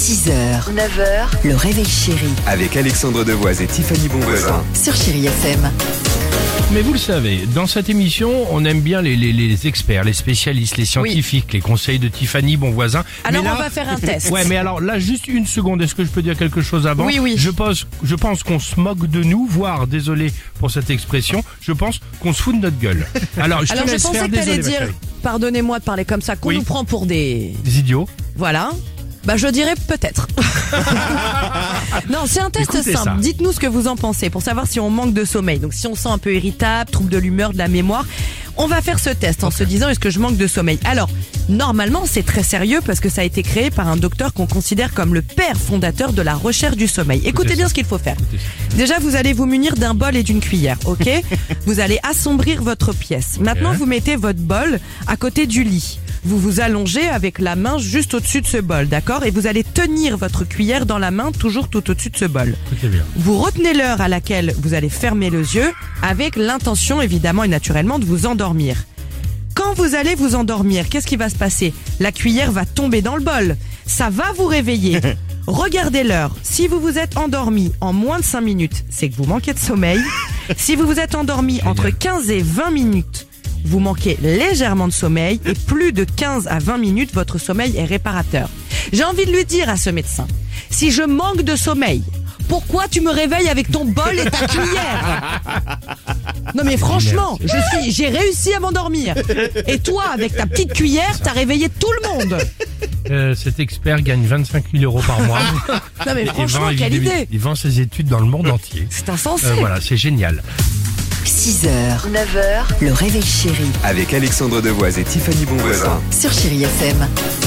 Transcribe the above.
6h, 9h, le réveil chéri Avec Alexandre Devoise et Tiffany Bonvoisin. sur Chéri FM. Mais vous le savez, dans cette émission, on aime bien les experts, les spécialistes, les scientifiques, les conseils de Tiffany Bonvoisin. Alors Mais là, on va faire un test. Ouais, mais alors là, juste une seconde, est-ce que je peux dire quelque chose avant? Oui. Je pense qu'on se moque de nous, voire, désolé pour cette expression, je pense qu'on se fout de notre gueule. Alors, je te Alors je laisse pensais faire, que t'allais désolé, ma dire, chérie. pardonnez-moi de parler comme ça, qu'on Oui. nous prend pour des... Des idiots. Voilà. Bah je dirais peut-être. Non, c'est un test Écoutez simple. ça. Dites-nous ce que vous en pensez pour savoir si on manque de sommeil. Donc si on se sent un peu irritable, trouble de l'humeur, de la mémoire, on va faire ce test en se disant est-ce que je manque de sommeil. Alors, normalement, c'est très sérieux parce que ça a été créé par un docteur qu'on considère comme le père fondateur de la recherche du sommeil. Écoutez bien ce qu'il faut faire. Déjà, vous allez vous munir d'un bol et d'une cuillère, ok? Vous allez assombrir votre pièce. Maintenant, vous mettez votre bol à côté du lit. Vous vous allongez avec la main juste au-dessus de ce bol, d'accord? Et vous allez tenir votre cuillère dans la main, toujours tout au-dessus de ce bol. Écoutez bien. Vous retenez l'heure à laquelle vous allez fermer les yeux, avec l'intention évidemment et naturellement de vous endormir. Quand vous allez vous endormir, qu'est-ce qui va se passer? La cuillère va tomber dans le bol. Ça va vous réveiller. Regardez l'heure. Si vous vous êtes endormi en moins de 5 minutes, c'est que vous manquez de sommeil. Si vous vous êtes endormi entre 15 et 20 minutes, vous manquez légèrement de sommeil, et plus de 15 à 20 minutes, votre sommeil est réparateur. J'ai envie de lui dire à ce médecin, si je manque de sommeil, pourquoi tu me réveilles avec ton bol et ta cuillère? Non mais franchement, j'ai réussi à m'endormir. Et toi, avec ta petite cuillère, t'as réveillé tout le monde. Cet expert gagne 25 000 € par mois. Non mais franchement, quelle idée. Il vend ses études dans le monde entier. C'est insensé. Voilà, c'est génial. 6h, 9h, le réveil chéri Avec Alexandre Devoise et Tiffany Bonvoisin. sur Chéri FM.